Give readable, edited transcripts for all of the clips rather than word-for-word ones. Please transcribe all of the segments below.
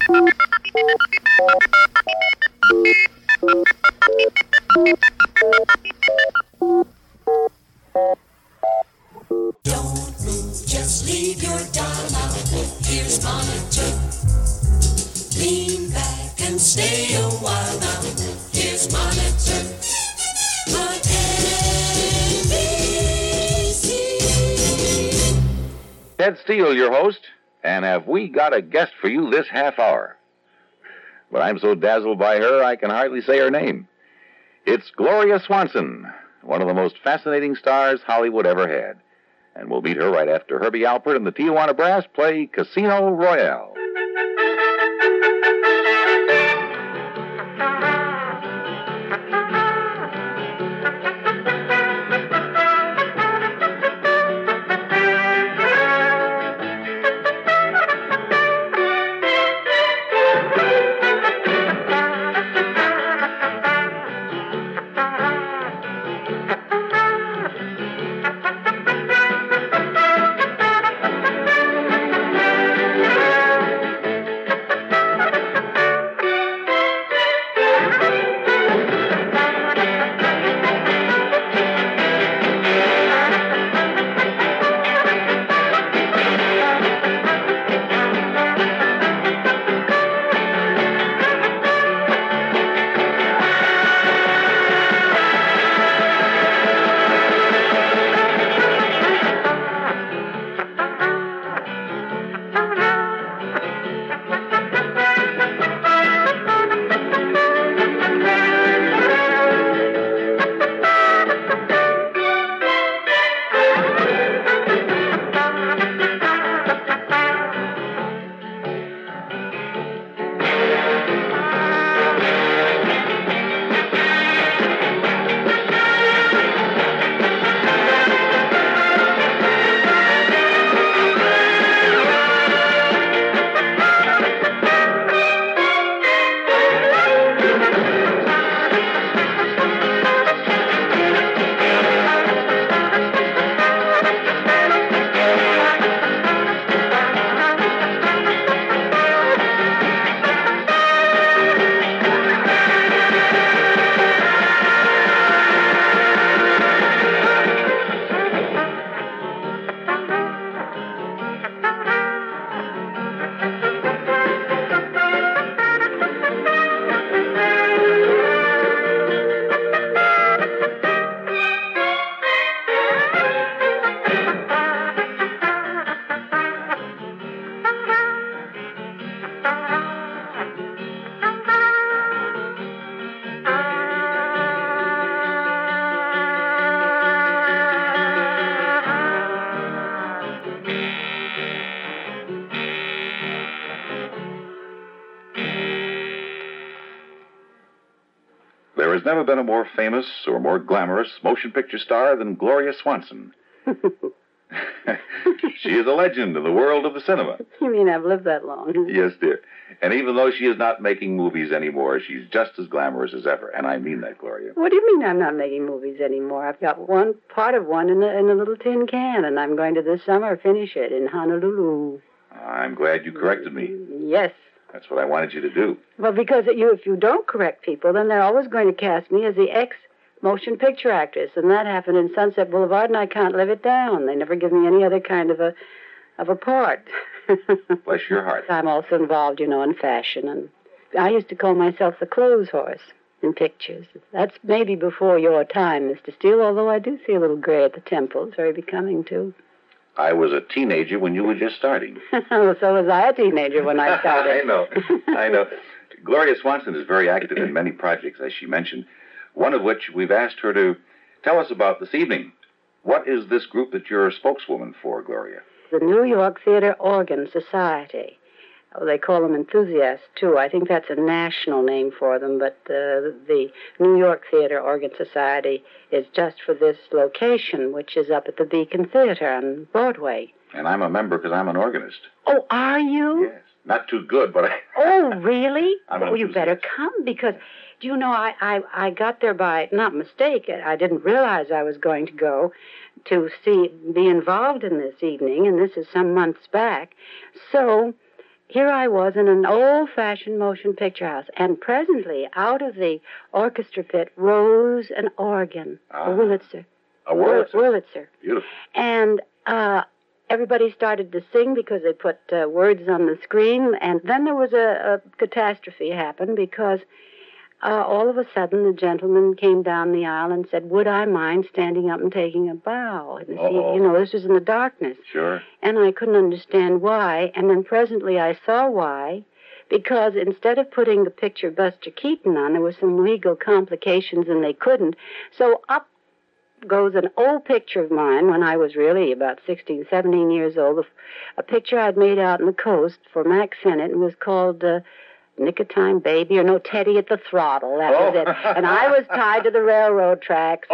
Don't move, just leave your doll out. Here's Monitor. Lean back and stay a while now. Here's Monitor. On NBC. Ted Steele, your host, and have we got a guest for you this half hour? But I'm so dazzled by her, I can hardly say her name. It's Gloria Swanson, one of the most fascinating stars Hollywood ever had. And we'll meet her right after Herbie Alpert and the Tijuana Brass play Casino Royale. There has never been a more famous or more glamorous motion picture star than Gloria Swanson. She is a legend in the world of the cinema. You mean I've lived that long? Yes, dear. And even though she is not making movies anymore, she's just as glamorous as ever. And I mean that, Gloria. What do you mean I'm not making movies anymore? I've got one part of one in a little tin can, and I'm going to this summer finish it in Honolulu. I'm glad you corrected me. Yes. That's what I wanted you to do. Well, because if you don't correct people, then they're always going to cast me as the ex-motion picture actress, and that happened in Sunset Boulevard, and I can't live it down. They never give me any other kind of a part. Bless your heart. I'm also involved, in fashion, and I used to call myself the clothes horse in pictures. That's maybe before your time, Mr. Steele, although I do see a little gray at the temples. Very becoming, too. I was a teenager when you were just starting. So was I a teenager when I started. I know. Gloria Swanson is very active in many projects, as she mentioned, one of which we've asked her to tell us about this evening. What is this group that you're a spokeswoman for, Gloria? The New York Theater Organ Society. Oh, they call them enthusiasts, too. I think that's a national name for them, but the New York Theater Organ Society is just for this location, which is up at the Beacon Theater on Broadway. And I'm a member because I'm an organist. Oh, are you? Yes. Not too good, but I... Oh, really? Oh, you better come, because, do you know, I got there by, not mistake, I didn't realize I was going to go to be involved in this evening, and this is some months back. So... here I was in an old-fashioned motion picture house, and presently, out of the orchestra pit, rose an organ, a Wurlitzer. A Wurlitzer? Wurlitzer. Beautiful. And everybody started to sing because they put words on the screen, and then there was a catastrophe happen because all of a sudden the gentleman came down the aisle and said, would I mind standing up and taking a bow? And this was in the darkness. Sure. And I couldn't understand why, and then presently I saw why, because instead of putting the picture of Buster Keaton on, there were some legal complications and they couldn't. So up goes an old picture of mine when I was really about 16, 17 years old, a picture I'd made out on the coast for Mac Sennett, and was called Nick of Time Baby, or no, Teddy at the Throttle. That was it. And I was tied to the railroad tracks.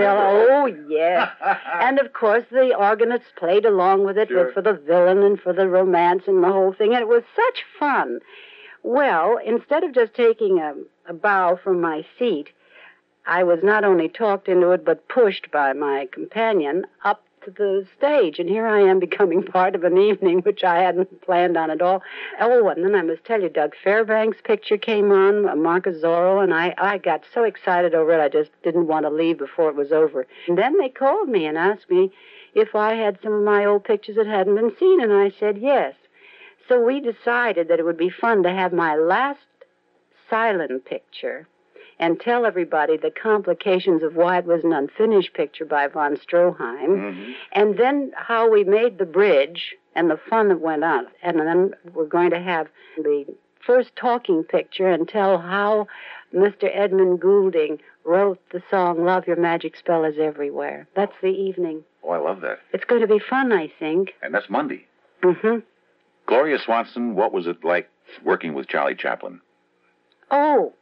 Yes. And, of course, the organists played along with it for the villain and for the romance and the whole thing, and it was such fun. Well, instead of just taking a bow from my seat, I was not only talked into it, but pushed by my companion up to the stage, and here I am becoming part of an evening which I hadn't planned on at all. Oh, and then I must tell you, Doug Fairbanks' picture came on, Marcus Zorro, and I got so excited over it, I just didn't want to leave before it was over. And then they called me and asked me if I had some of my old pictures that hadn't been seen, and I said yes. So we decided that it would be fun to have my last silent picture and tell everybody the complications of why it was an unfinished picture by von Stroheim, and then how we made the bridge and the fun that went on. And then we're going to have the first talking picture and tell how Mr. Edmund Goulding wrote the song Love Your Magic Spell Is Everywhere. That's the evening. Oh, I love that. It's going to be fun, I think. And that's Monday. Mm-hmm. Gloria Swanson, what was it like working with Charlie Chaplin? Oh.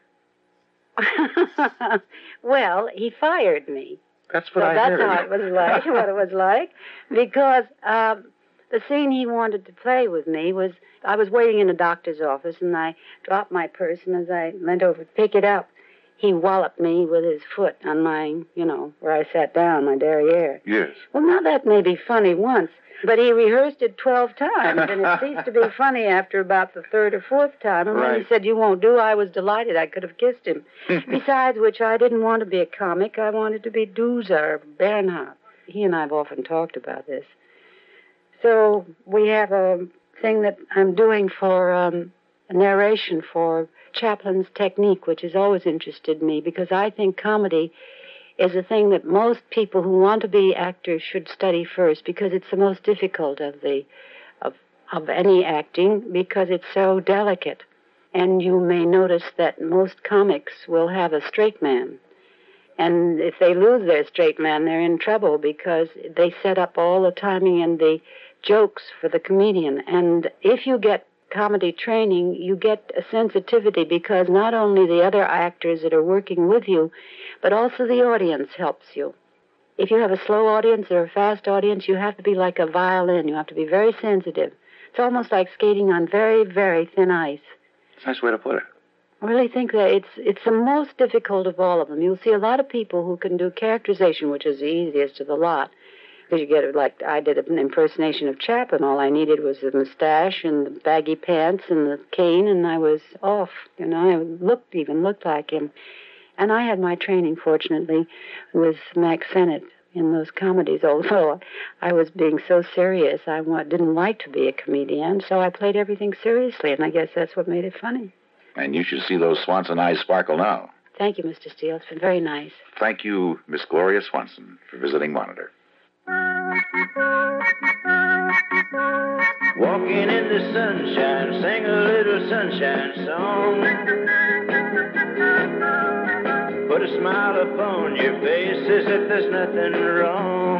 Well, he fired me. That's what I heard. That's how it was like, what it was like. Because the scene he wanted to play with me was, I was waiting in a doctor's office, and I dropped my purse, and as I leant over to pick it up, he walloped me with his foot on my, where I sat down, my derriere. Yes. Well, now that may be funny once, but he rehearsed it 12 times, and it ceased to be funny after about the third or fourth time. And when he said, you won't do, I was delighted. I could have kissed him. Besides which, I didn't want to be a comic. I wanted to be Doozer or Bernhardt. He and I have often talked about this. So we have a thing that I'm doing for a narration for Chaplin's technique, which has always interested me, because I think comedy is a thing that most people who want to be actors should study first, because it's the most difficult of any acting, because it's so delicate. And you may notice that most comics will have a straight man. And if they lose their straight man, they're in trouble, because they set up all the timing and the jokes for the comedian. And if you get comedy training, you get a sensitivity, because not only the other actors that are working with you, but also the audience helps you. If you have a slow audience or a fast audience, you have to be like a violin. You have to be very sensitive. It's almost like skating on very, very thin ice. That's a nice way to put it. I really think that it's the most difficult of all of them. You'll see a lot of people who can do characterization, which is the easiest of the lot. Because you get it, like I did an impersonation of Chaplin. All I needed was the mustache and the baggy pants and the cane, and I was off. I looked like him. And I had my training, fortunately, with Mac Sennett in those comedies, although I was being so serious. I didn't like to be a comedian, so I played everything seriously, and I guess that's what made it funny. And you should see those Swanson eyes sparkle now. Thank you, Mr. Steele. It's been very nice. Thank you, Miss Gloria Swanson, for visiting Monitor. Walking in the sunshine, sing a little sunshine song. Put a smile upon your face as if there's nothing wrong.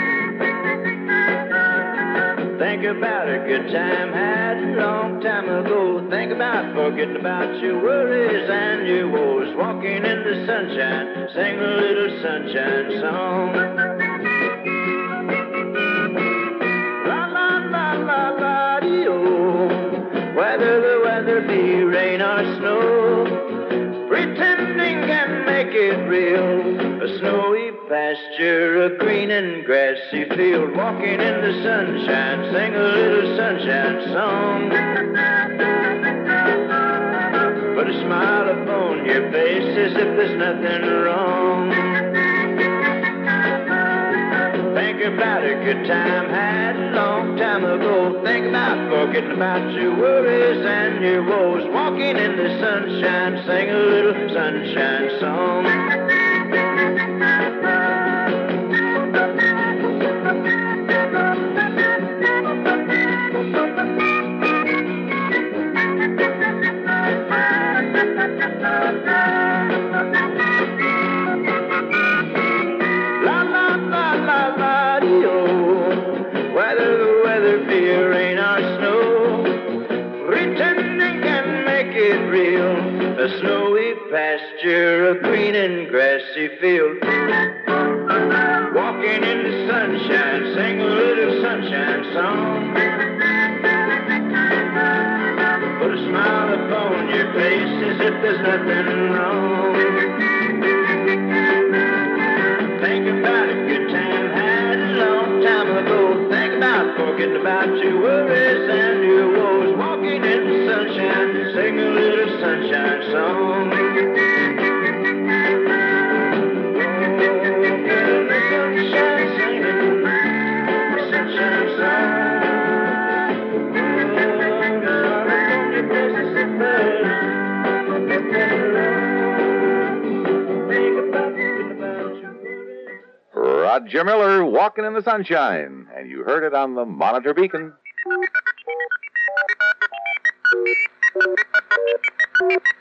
Think about a good time had a long time ago. Think about forgetting about your worries and your woes. Walking in the sunshine, sing a little sunshine song. La la la la la dee-oh. Whether the weather be rain or snow, pretending can make it real. A snowy pasture, a green and grassy field, walking in the sunshine, sing a little sunshine song. Put a smile upon your face as if there's nothing wrong. Think about a good time had a long time ago. Think about forgetting about your worries and your woes. Walking in the sunshine, sing a little sunshine song. Whether the weather be rain or snow, pretending can make it real. A snowy pasture, a green and grassy field, walking in the sunshine, sing a little sunshine song. Put a smile upon your face as if there's nothing wrong. Think about a good time had a long time ago. Think about forgetting about your worries and your woes. Walking in the sunshine, sing a little sunshine song. Walking in the sunshine, singing the sunshine song. Oh, the sun upon your face is a bird. Nothing wrong. Think about forgetting about your worries. Roger Miller, Walking in the Sunshine, and you heard it on the Monitor Beacon.